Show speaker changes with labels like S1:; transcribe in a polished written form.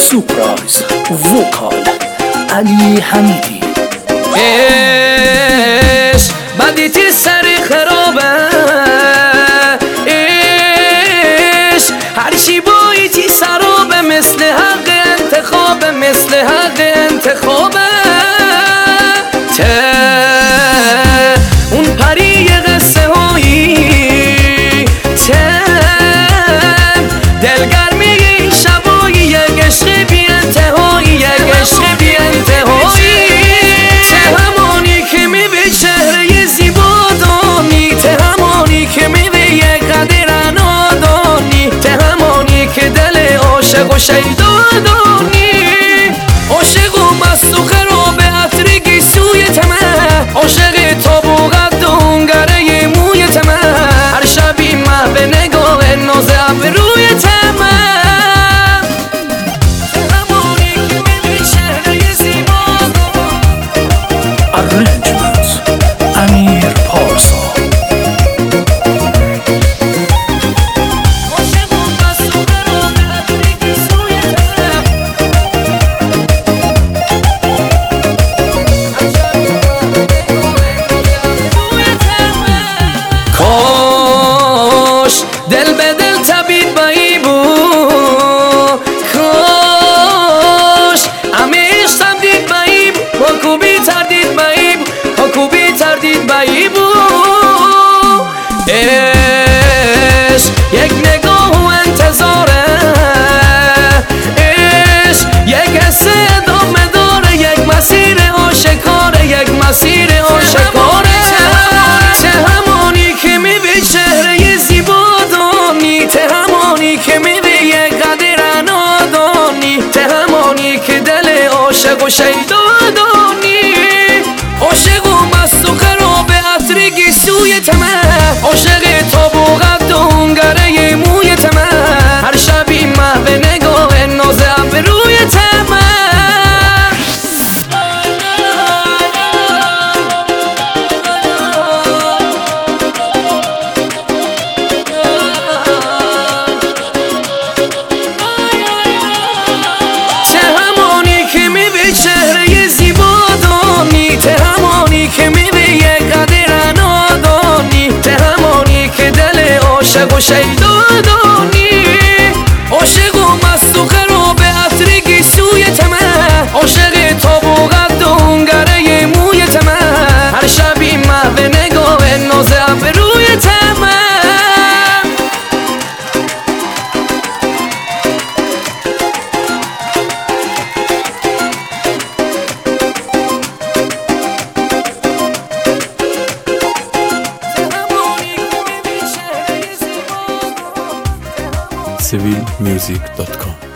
S1: سورپرایز وکال علی حمیدی.
S2: عشق بدیتی سری خرابه، عشق هرچی باییتی سرابه، مثل حق انتخابه، مثل حق انتخابه. اون پری قصه هایی دلگرمی این شبایی، یک عشق بی انتهایی، یک عشق بی انتهایی. همانی که میبی چهره زیبا دانی، همانی که میبی یک قدر نادانی، همانی که دل عاشق و شیدا دانی، عاشق و مست و خراب عطر گیسوی تمه، عاشق تابو قد و اونگره موی تمه، هر شبی محو نگاه ناز ابروی تمه. همانی که میبی چهره زیبا
S1: ارنجمنت امیر پارسا.
S2: دل به دل تبید بایی بود، کاش همیشتم دید بایی بود، حکوبی تردید بایی بود، حکوبی تردید بایی بود. عشق یک نگاه و انتظاره، عشق یک حس ادامه داره، یک مسیر آشکاره، یک مسیر آشکاره. همانی که میبی چهره زیبا دانی، همانی که میبی یک قدر نادانی، همانی که دل عاشق و شیدا دانی، عاشق و مست و خراب عطر گیسوی تمه، عاشق تابو قد و اونگره موی تمه، هر شبی محو نگاه ناز ابروی تمه. چهره زیبا دانی، همانی که میبی یک قدر نادانی، همانی که دل عاشق و شیدا دانی، عاشق و مست و خراب عطر گیسوی تمه، عاشق تابو قد و اونگره موی تمه، هر شبی محو نگاه ناز ابروی تمه.
S3: civilmusic.com